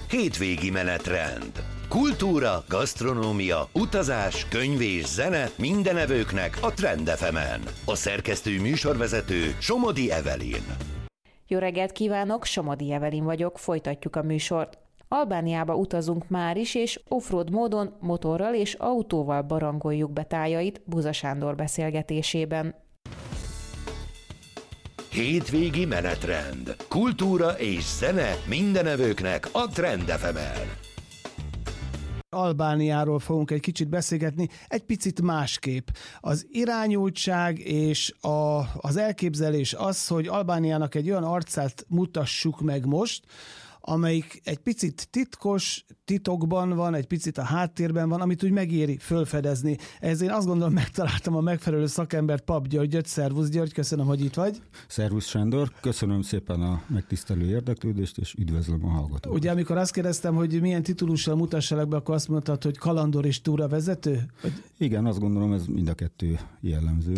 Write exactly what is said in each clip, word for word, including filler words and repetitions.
hétvégi menetrend. Kultúra, gasztronómia, utazás, könyv és zene minden evőknek a Trend ef emen. A szerkesztő műsorvezető Somodi Evelyn. Jó reggelt kívánok, Somodi Evelyn vagyok, folytatjuk a műsort. Albániába utazunk már is, és offroad módon motorral és autóval barangoljuk be tájait Buza Sándor beszélgetésében. Hétvégi menetrend. Kultúra és zene minden evőknek a Trend ef emen. Albániáról fogunk egy kicsit beszélgetni, egy picit másképp. Az irányultság és a, az elképzelés az, hogy Albániának egy olyan arcát mutassuk meg most, amelyik egy picit titkos, titokban van, egy picit a háttérben van, amit úgy megéri fölfedezni. Ez én azt gondolom, megtaláltam a megfelelő szakembert, Pap Györgyöt. Szervusz György, köszönöm, hogy itt vagy. Szervusz Sándor, köszönöm szépen a megtisztelő érdeklődést, és üdvözlöm a hallgatókat. Ugye amikor azt kérdeztem, hogy milyen titulussal mutassalak be, akkor azt mondtad, hogy kalandor és túravezető? Vagy... Igen, azt gondolom, ez mind a kettő jellemző.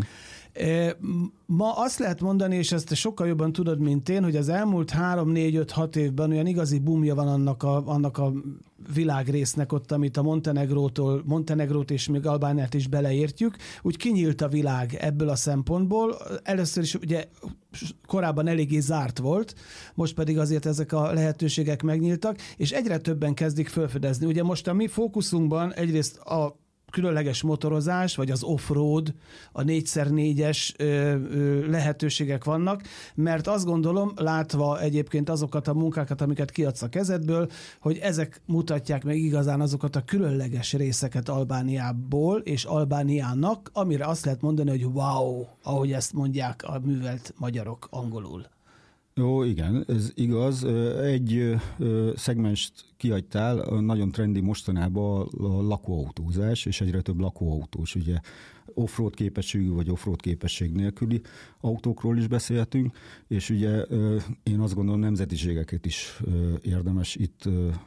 Ma azt lehet mondani, és ezt sokkal jobban tudod, mint én, hogy az elmúlt három, négy, öt, hat évben olyan igazi boomja van annak a, annak a világrésznek ott, amit a Montenegrótól, Montenegrót és még Albániát is beleértjük, úgy kinyílt a világ ebből a szempontból. Először is ugye korábban eléggé zárt volt, most pedig azért ezek a lehetőségek megnyíltak, és egyre többen kezdik felfedezni. Ugye most a mi fókuszunkban egyrészt a különleges motorozás, vagy az off-road, a négy szer négyes ö, ö, lehetőségek vannak, mert azt gondolom, látva egyébként azokat a munkákat, amiket kiadsz a kezedből, hogy ezek mutatják meg igazán azokat a különleges részeket Albániából és Albániának, amire azt lehet mondani, hogy wow, ahogy ezt mondják a művelt magyarok angolul. Jó, igen, ez igaz. Egy szegmenst kihagytál, nagyon trendi mostanában a lakóautózás, és egyre több lakóautós, ugye offroad képességű vagy offroad képesség nélküli autókról is beszélhetünk, és ugye én azt gondolom, nemzetiségeket is érdemes itt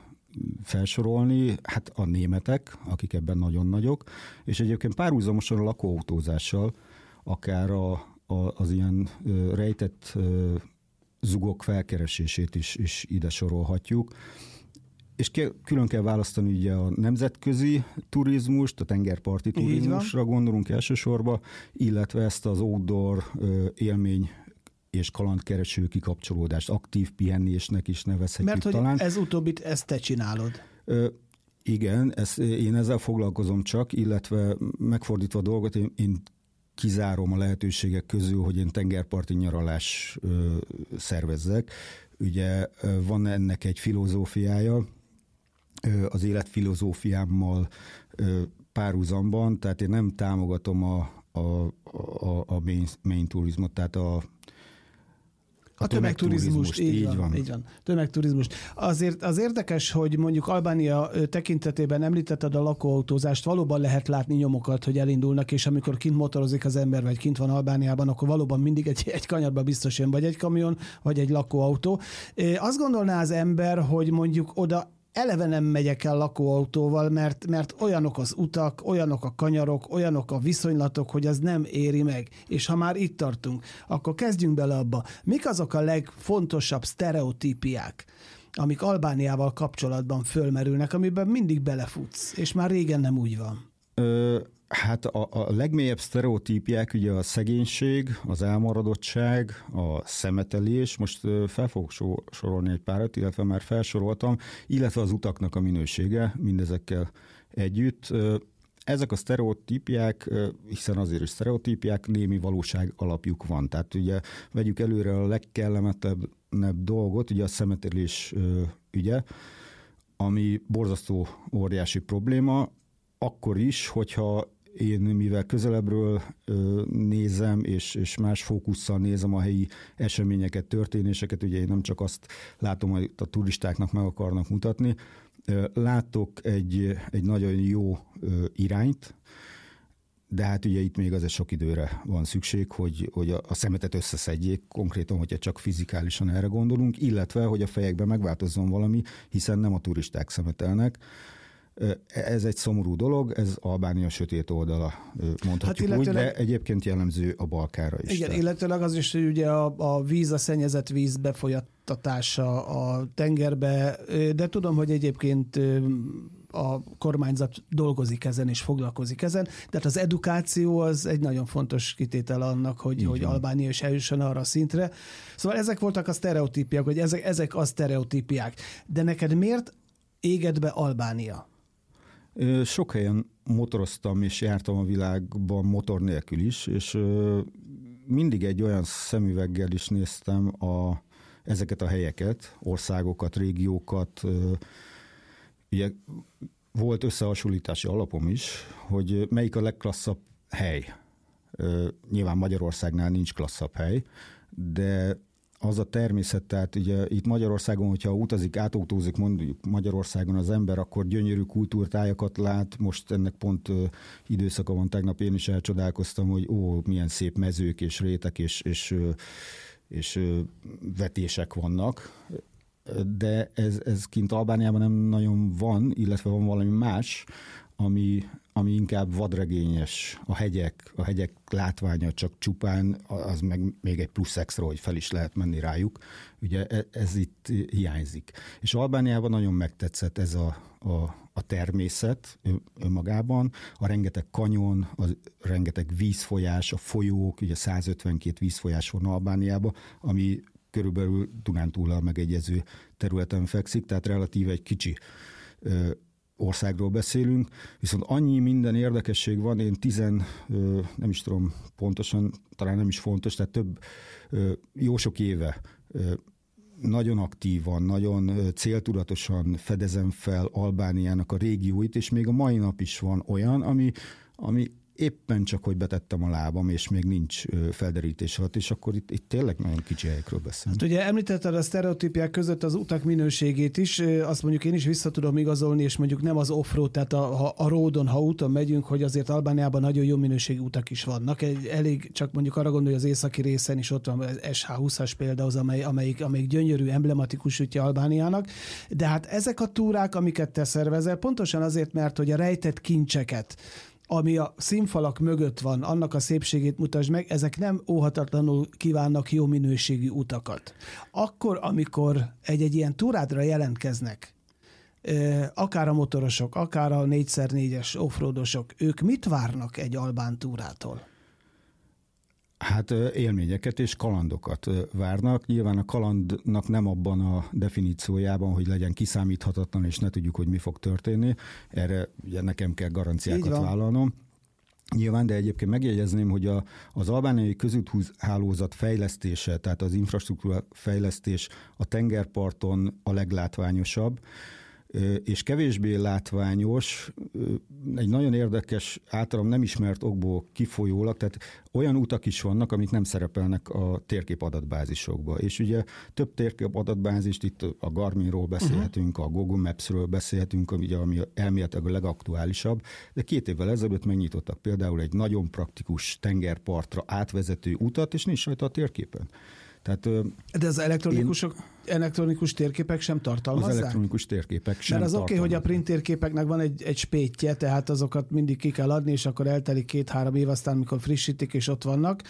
felsorolni, hát a németek, akik ebben nagyon nagyok, és egyébként párhuzamosan a lakóautózással, akár a, a, az ilyen rejtett zugok felkeresését is, is ide sorolhatjuk. És külön kell választani ugye a nemzetközi turizmust, a tengerparti turizmusra gondolunk elsősorban, illetve ezt az outdoor élmény és kalandkereső kikapcsolódást, aktív pihenésnek is nevezhetjük. Mert hogy talán. ez utóbbit, ezt te csinálod. Ö, igen, ezt, én ezzel foglalkozom csak, illetve megfordítva a dolgot, én, én kizárom a lehetőségek közül, hogy én tengerparti nyaralás ö, szervezzek. Ugye van ennek egy filozófiája, ö, az életfilozófiámmal ö, párhuzamban, tehát én nem támogatom a, a, a, a main, main turizmot, tehát a A tömegturizmust, így, így van, van. Így van. Tömegturizmust. Azért az érdekes, hogy mondjuk Albánia tekintetében említetted a lakóautózást, valóban lehet látni nyomokat, hogy elindulnak, és amikor kint motorozik az ember, vagy kint van Albániában, akkor valóban mindig egy, egy kanyarba biztos jön, vagy egy kamion, vagy egy lakóautó. Azt gondolná az ember, hogy mondjuk oda eleve nem megyek el lakóautóval, mert, mert olyanok az utak, olyanok a kanyarok, olyanok a viszonylatok, hogy ez nem éri meg. És ha már itt tartunk, akkor kezdjünk bele abba. Mik azok a legfontosabb sztereotípiák, amik Albániával kapcsolatban fölmerülnek, amiben mindig belefutsz, és már régen nem úgy van? Ö, hát a, a legmélyebb sztereotípiák ugye a szegénység, az elmaradottság, a szemetelés, most fel fogok sorolni egy párat, illetve már felsoroltam, illetve az utaknak a minősége mindezekkel együtt. Ezek a sztereotípiák, hiszen azért is sztereotípiák, némi valóság alapjuk van. Tehát ugye vegyük előre a legkellemetlenebb dolgot, ugye a szemetelés ügye, ami borzasztó óriási probléma, akkor is, hogyha én mivel közelebbről ö, nézem, és, és más fókusszal nézem a helyi eseményeket, történéseket, ugye én nem csak azt látom, hogy a turistáknak meg akarnak mutatni, ö, látok egy, egy nagyon jó ö, irányt, de hát ugye itt még azért sok időre van szükség, hogy, hogy a, a szemetet összeszedjék, konkrétan, hogyha csak fizikálisan erre gondolunk, illetve, hogy a fejekben megváltozzon valami, hiszen nem a turisták szemetelnek. Ez egy szomorú dolog, ez Albánia sötét oldala, mondhatjuk hát illetőleg, úgy, de egyébként jellemző a Balkánra is. Igen, illetőleg az is, hogy ugye a, a víz, a szennyezett víz befolyattatása a tengerbe, de tudom, hogy egyébként a kormányzat dolgozik ezen és foglalkozik ezen, de hát az edukáció az egy nagyon fontos kitétel annak, hogy, hogy Albánia is eljusson arra a szintre. Szóval ezek voltak a sztereotípiák, hogy ezek, ezek a sztereotípiák. De neked miért éged be Albánia? Sok helyen motoroztam és jártam a világban motor nélkül is, és mindig egy olyan szemüveggel is néztem a, ezeket a helyeket, országokat, régiókat. Ugye volt összehasonlítási alapom is, hogy melyik a legklasszabb hely. Nyilván Magyarországnál nincs klasszabb hely, de az a természet, tehát ugye itt Magyarországon, hogyha utazik, átautózik mondjuk Magyarországon az ember, akkor gyönyörű kultúrtájakat lát. Most ennek pont ö, időszaka van, tegnap én is elcsodálkoztam, hogy ó, milyen szép mezők és rétek és, és, ö, és ö, vetések vannak. De ez, ez kint Albániában nem nagyon van, illetve van valami más, ami, ami inkább vadregényes. A hegyek, a hegyek látványa csak csupán, az meg még egy plusz extra, hogy fel is lehet menni rájuk. Ugye ez itt hiányzik. És Albániában nagyon megtetszett ez a, a, a természet önmagában, a rengeteg kanyon, a rengeteg vízfolyás, a folyók, ugye százötvenkét vízfolyás van Albániában, ami körülbelül Dunántúllal megegyező területen fekszik, tehát relatíve egy kicsi ö, országról beszélünk, viszont annyi minden érdekesség van, én tizen, ö, nem is tudom pontosan, talán nem is fontos, tehát több, ö, jó sok éve ö, nagyon aktívan, nagyon céltudatosan fedezem fel Albániának a régióit, és még a mai nap is van olyan, ami, ami éppen csak, hogy betettem a lábam, és még nincs felderítés alatt, és akkor itt, itt tényleg nagyon kicsi helyekről beszélünk. Hát ugye említetted a sztereotípiák között az utak minőségét is, azt mondjuk én is vissza tudom igazolni, és mondjuk nem az off-road, tehát a, a roadon, ha úton megyünk, hogy azért Albániában nagyon jó minőségű utak is vannak. Elég csak mondjuk arra gondolni, hogy az északi részen is ott van az es há húszas például, amely, amelyik, amelyik gyönyörű, emblematikus útja Albániának, de hát ezek a túrák, amiket te szervezel, pontosan azért, mert hogy a rejtett kincseket, ami a színfalak mögött van, annak a szépségét mutasd meg, ezek nem óhatatlanul kívánnak jó minőségű utakat. Akkor, amikor egy-egy ilyen túrádra jelentkeznek, akár a motorosok, akár a négy szer négyes offroadosok, ők mit várnak egy albán túrától? Hát élményeket és kalandokat várnak. Nyilván a kalandnak nem abban a definíciójában, hogy legyen kiszámíthatatlan, és ne tudjuk, hogy mi fog történni. Erre ugye nekem kell garanciákat vállalnom. Nyilván, de egyébként megjegyezném, hogy a, az albániai közúthálózat fejlesztése, tehát az infrastruktúra fejlesztés a tengerparton a leglátványosabb, és kevésbé látványos, egy nagyon érdekes, általam nem ismert okból kifolyólag, tehát olyan utak is vannak, amik nem szerepelnek a térkép adatbázisokba. És ugye több térkép adatbázist, itt a Garminról beszélhetünk, a Google Maps-ről beszélhetünk, ugye, ami elméletileg a legaktuálisabb, de két évvel ezelőtt megnyitottak például egy nagyon praktikus tengerpartra átvezető utat, és nincs rajta a térképen. Tehát, de az elektronikusok, én, elektronikus térképek sem tartalmazzák? Az elektronikus térképek sem Mert az oké, okay, hogy a print térképeknek van egy, egy spétje, tehát azokat mindig ki kell adni, és akkor eltelik két-három év, aztán mikor frissítik, és ott vannak.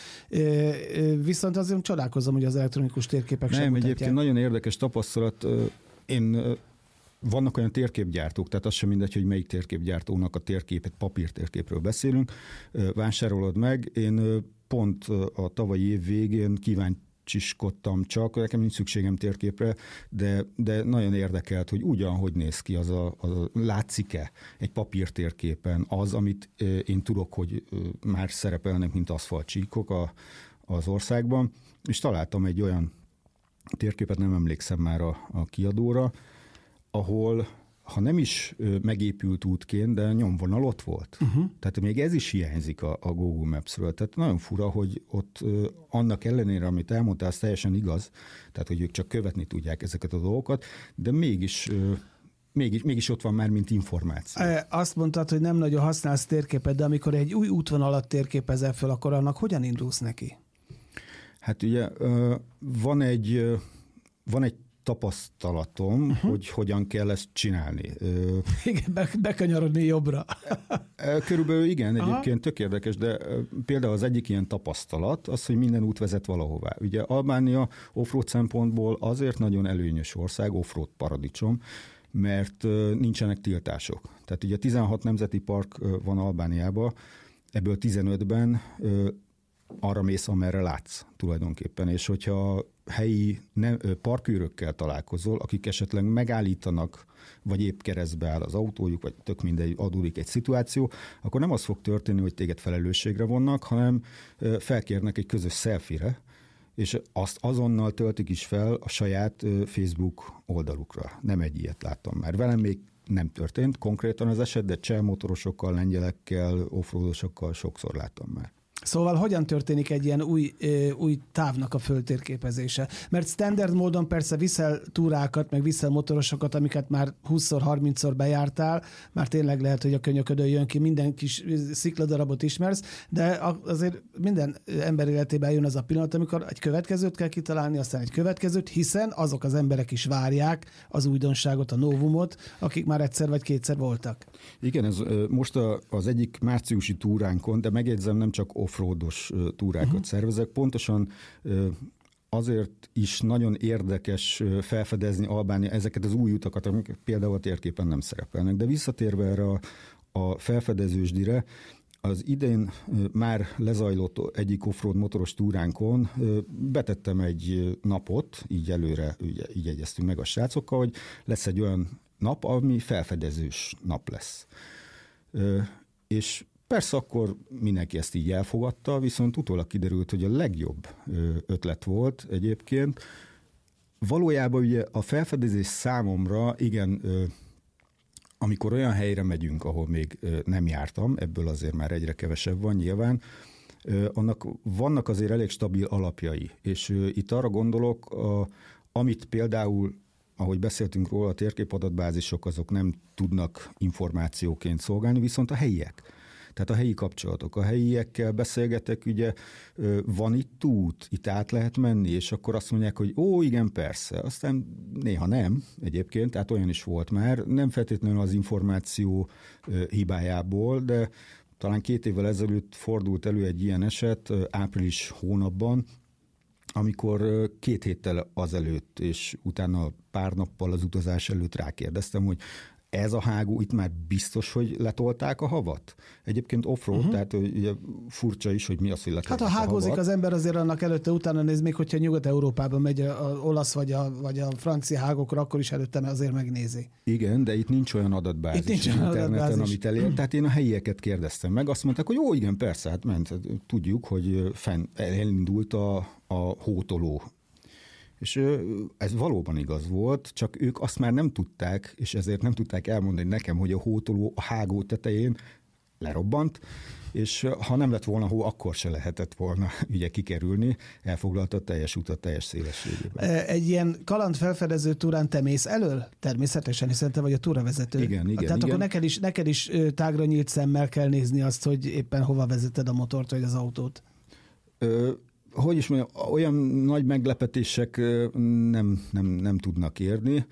Viszont azért csodálkozom, hogy az elektronikus térképek Nem, sem mutatják. Egyébként nagyon érdekes tapasztalat. Én vannak olyan térképgyártók, tehát az sem mindegy, hogy melyik térképgyártónak a térképet, papírtérképről beszélünk. Vásárolod meg. Én pont a tavalyi év végén kívánt csiskodtam csak, nekem nincs szükségem térképre, de, de nagyon érdekelt, hogy ugyan, hogy néz ki, az a, az a látszik-e egy papírtérképen az, amit én tudok, hogy már szerepelnek, mint aszfaltcsíkok a, az országban, és találtam egy olyan térképet, nem emlékszem már a, a kiadóra, ahol ha nem is megépült útként, de nyomvonal ott volt. Uh-huh. Tehát még ez is hiányzik a, a Google Maps-ről. Tehát nagyon fura, hogy ott annak ellenére, amit elmondtál, az teljesen igaz, tehát hogy ők csak követni tudják ezeket a dolgokat, de mégis, mégis, mégis ott van már, mint információ. Azt mondtad, hogy nem nagyon használsz térképet, de amikor egy új útvonalat térképezel föl, akkor annak hogyan indulsz neki? Hát ugye van egy, van egy tapasztalatom, uh-huh. hogy hogyan kell ezt csinálni. Igen, be, bekanyarodni jobbra. Körülbelül igen, egyébként Aha. tök érdekes, de például az egyik ilyen tapasztalat az, hogy minden út vezet valahová. Ugye Albánia offroad szempontból azért nagyon előnyös ország, offroad paradicsom, mert nincsenek tiltások. Tehát ugye tizenhat nemzeti park van Albániában, ebből tizenötben arra mész, amerre látsz tulajdonképpen, és hogyha helyi parkőrökkel találkozol, akik esetleg megállítanak, vagy épp keresztbe áll az autójuk, vagy tök mindegy, adódik egy szituáció, akkor nem az fog történni, hogy téged felelősségre vonnak, hanem felkérnek egy közös selfie-re, és azt azonnal töltik is fel a saját Facebook oldalukra. Nem egy ilyet láttam már. Velem még nem történt konkrétan az eset, de cseh motorosokkal, lengyelekkel, offroadosokkal sokszor láttam már. Szóval hogyan történik egy ilyen új, új távnak a föltérképezése? Mert standard módon persze viszel túrákat, meg viszel motorosokat, amiket már húszszor, harmincszor bejártál, már tényleg lehet, hogy a könyöködön jön ki, minden kis szikladarabot ismersz, de azért minden ember életében jön az a pillanat, amikor egy következőt kell kitalálni, aztán egy következőt, hiszen azok az emberek is várják az újdonságot, a novumot, akik már egyszer vagy kétszer voltak. Igen, ez most az egyik márciusi túránkon, de megjegyzem, nem csak offroados túrákat uh-huh. szervezek. Pontosan azért is nagyon érdekes felfedezni Albánia ezeket az új utakat, amik például a térképen nem szerepelnek. De visszatérve erre a, a felfedezősdire, az idén már lezajlott egyik offroad motoros túránkon betettem egy napot, így előre így, így egyeztünk meg a srácokkal, hogy lesz egy olyan nap, ami felfedezős nap lesz. És persze akkor mindenki ezt így elfogadta, viszont utólag kiderült, hogy a legjobb ötlet volt egyébként. Valójában ugye a felfedezés számomra, igen, amikor olyan helyre megyünk, ahol még nem jártam, ebből azért már egyre kevesebb van nyilván, annak vannak azért elég stabil alapjai. És itt arra gondolok, amit például, ahogy beszéltünk róla, a térképadatbázisok azok nem tudnak információként szolgálni, viszont a helyiek. Tehát a helyi kapcsolatok, a helyiekkel beszélgetek, ugye van itt út, itt át lehet menni, és akkor azt mondják, hogy ó, igen, persze. Aztán néha nem egyébként, tehát olyan is volt már, nem feltétlenül az információ hibájából, de talán két évvel ezelőtt fordult elő egy ilyen eset, április hónapban, amikor két héttel azelőtt, és utána pár nappal az utazás előtt rákérdeztem, hogy ez a hágó, itt már biztos, hogy letolták a havat? Egyébként offroad, uh-huh. tehát ugye furcsa is, hogy mi az, hogy letolták hát, ha hágózik a havat. Az ember, azért annak előtte utána néz, még hogyha Nyugat-Európában megy az olasz vagy a, vagy a francia hágókra, akkor is előtte azért megnézi. Igen, de itt nincs olyan adatbázis itt nincs olyan interneten, adatbázis. Amit elér. Tehát én a helyieket kérdeztem meg, azt mondták, hogy jó, igen, persze, hát ment. Tudjuk, hogy fenn elindult a, a hótoló. És ez valóban igaz volt, csak ők azt már nem tudták, és ezért nem tudták elmondani nekem, hogy a hótoló a hágó tetején lerobbant, és ha nem lett volna hó, akkor se lehetett volna ugye kikerülni, elfoglalta a teljes utat teljes szélességében. Egy ilyen kalandfelfedező túrán te mész elől? Természetesen, hiszen te vagy a túravezető. Igen, igen. Tehát igen. akkor neked is, neked is tágra nyílt szemmel kell nézni azt, hogy éppen hova vezeted a motort vagy az autót. Ö, hogy is mondjam, olyan nagy meglepetések nem, nem, nem tudnak érni,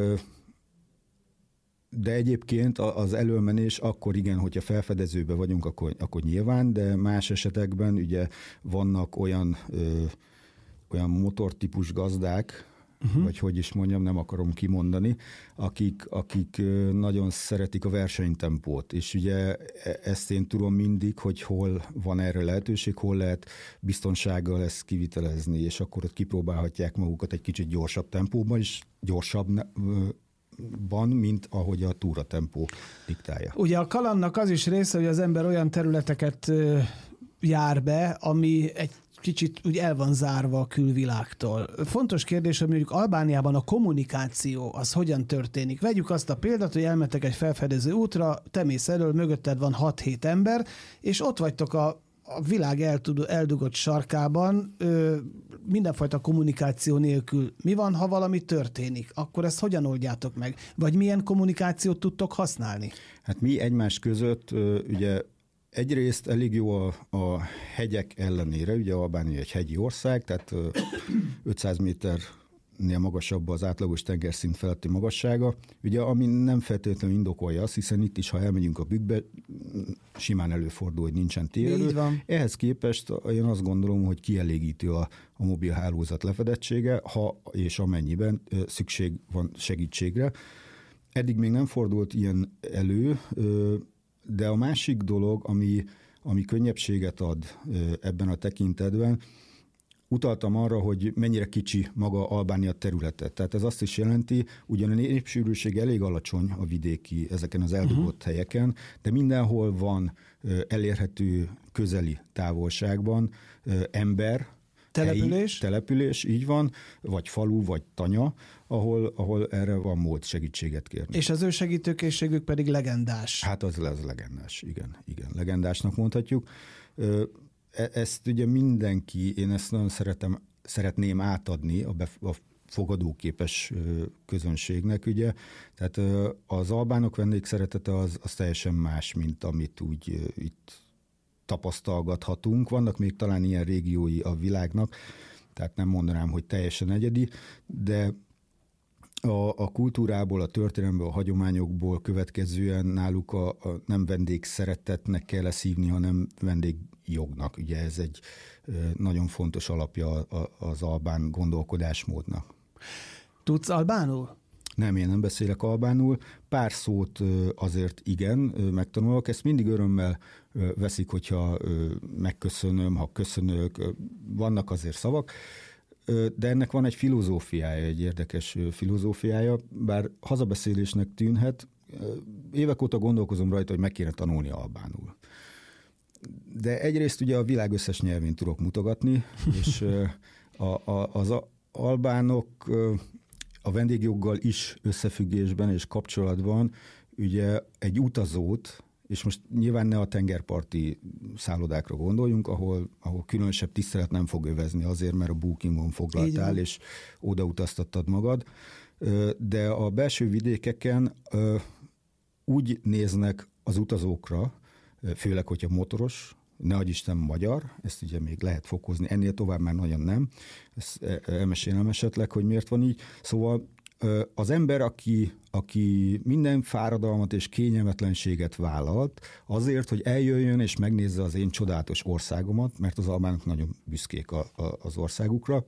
de egyébként az előmenés akkor igen, hogyha felfedezőben vagyunk, akkor, akkor nyilván, de más esetekben ugye vannak olyan, olyan motortípus gazdák, Uh-huh. vagy hogy is mondjam, nem akarom kimondani, akik, akik nagyon szeretik a versenytempót, és ugye ezt én tudom mindig, hogy hol van erre lehetőség, hol lehet biztonsággal ezt kivitelezni, és akkor ott kipróbálhatják magukat egy kicsit gyorsabb tempóban, és gyorsabb van, mint ahogy a túratempó diktálja. Ugye a kalandnak az is része, hogy az ember olyan területeket jár be, ami egy kicsit úgy el van zárva a külvilágtól. Fontos kérdés, hogy mondjuk Albániában a kommunikáció az hogyan történik. Vegyük azt a példát, hogy elmentek egy felfedező útra, te mész elől, mögötted van hat-hét ember, és ott vagytok a, a világ eltud, eldugott sarkában ö, mindenfajta kommunikáció nélkül. Mi van, ha valami történik? Akkor ezt hogyan oldjátok meg? Vagy milyen kommunikációt tudtok használni? Hát mi egymás között ö, ugye egyrészt elég jó a, a hegyek ellenére, ugye Albánia egy hegyi ország, tehát ötszáz méter magasabb az átlagos tengerszint feletti magassága, ugye ami nem feltétlenül indokolja azt, hiszen itt is, ha elmegyünk a bükkbe, simán előfordul, hogy nincsen térerő. Ehhez képest én azt gondolom, hogy kielégítő a, a mobil hálózat lefedettsége, ha és amennyiben szükség van segítségre. Eddig még nem fordult ilyen elő, de a másik dolog, ami, ami könnyebbséget ad ebben a tekintetben, utaltam arra, hogy mennyire kicsi maga Albánia területe. Tehát ez azt is jelenti, ugyan a népsűrűség elég alacsony a vidéki, ezeken az eldugott uh-huh. helyeken, de mindenhol van elérhető közeli távolságban ember, Település? Helyi, település, így van, vagy falu, vagy tanya, ahol, ahol erre van mód segítséget kérni. És az ő segítőkészségük pedig legendás. Hát az lesz legendás, igen, igen, legendásnak mondhatjuk. Ezt ugye mindenki, én ezt nagyon szeretem, szeretném átadni a, bef- a fogadóképes közönségnek, ugye. Tehát az albánok vendégszeretete az, az teljesen más, mint amit úgy itt tapasztalgathatunk. Vannak még talán ilyen régiói a világnak, tehát nem mondanám, hogy teljesen egyedi, de a, a kultúrából, a történelemből, a hagyományokból következően náluk a, a nem vendégszeretetnek kell leszívni, hanem vendégjognak. Ugye ez egy nagyon fontos alapja az albán gondolkodásmódnak. Tudsz albánul? Nem, én nem beszélek albánul. Pár szót azért igen, megtanulok. Ezt mindig örömmel veszik, hogyha megköszönöm, ha köszönök. Vannak azért szavak, de ennek van egy filozófiája, egy érdekes filozófiája, bár hazabeszélésnek tűnhet. Évek óta gondolkozom rajta, hogy meg kéne tanulni albánul. De egyrészt ugye a világ összes nyelvén tudok mutogatni, és a, a, az albánok a vendégjoggal is összefüggésben és kapcsolatban ugye egy utazót, és most nyilván ne a tengerparti szállodákra gondoljunk, ahol, ahol különösebb tisztelet nem fog övezni azért, mert a bookingon foglaltál, és odautaztattad magad, de a belső vidékeken úgy néznek az utazókra, főleg, hogyha motoros, ne adj Isten magyar, ezt ugye még lehet fokozni, ennél tovább már nagyon nem. Ezt elmesélem esetleg, hogy miért van így. Szóval az ember, aki, aki minden fáradalmat és kényelmetlenséget vállalt, azért, hogy eljöjjön és megnézze az én csodálatos országomat, mert az albánok nagyon büszkék a, a, az országukra,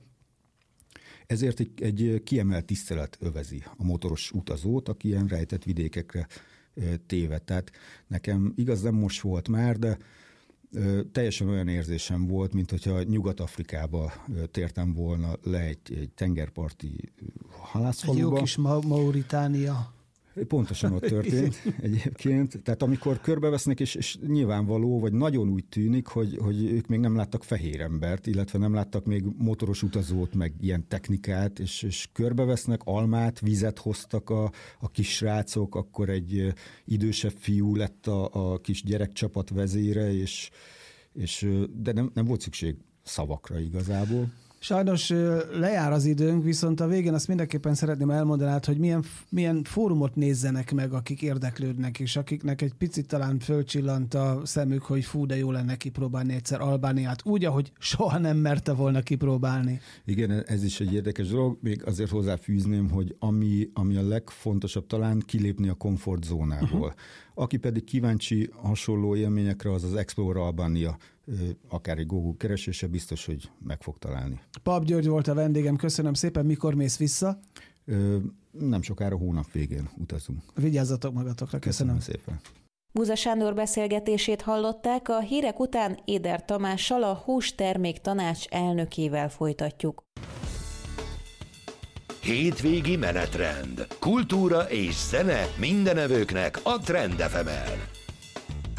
ezért egy, egy kiemelt tisztelet övezi a motoros utazót, aki ilyen rejtett vidékekre téved. Tehát nekem igaz nem most volt már, de teljesen olyan érzésem volt, mint hogyha Nyugat-Afrikába tértem volna le egy, egy tengerparti halászfaluba. Egy jó kis Ma- Mauritánia. Pontosan ott történt egyébként. Tehát amikor körbevesznek, és, és nyilvánvaló, vagy nagyon úgy tűnik, hogy, hogy ők még nem láttak fehér embert, illetve nem láttak még motoros utazót, meg ilyen technikát, és, és körbevesznek, almát, vizet hoztak a, a kis srácok, akkor egy idősebb fiú lett a, a kis gyerekcsapat vezére, és, és, de nem, nem volt szükség szavakra igazából. Sajnos lejár az időnk, viszont a végén azt mindenképpen szeretném elmondani, hogy milyen, milyen fórumot nézzenek meg, akik érdeklődnek, és akiknek egy picit talán fölcsillant a szemük, hogy fú, de jó lenne kipróbálni egyszer Albániát, úgy, ahogy soha nem merte volna kipróbálni. Igen, ez is egy érdekes dolog. Még azért hozzáfűzném, hogy ami, ami a legfontosabb, talán kilépni a komfortzónából. Uh-huh. Aki pedig kíváncsi hasonló élményekre, az az Explore Albania, akár egy Google keresése biztos, hogy meg fog találni. Pap György volt a vendégem, köszönöm szépen. Mikor mész vissza? Ö, nem sokára, hónap végén utazunk. Vigyázzatok magatokra, köszönöm. Köszönöm szépen. Buza Sándor beszélgetését hallották, a hírek után Éder Tamással, a Hústermék Tanács elnökével folytatjuk. Hétvégi menetrend. Kultúra és zene mindenevőknek a Trend ef emen.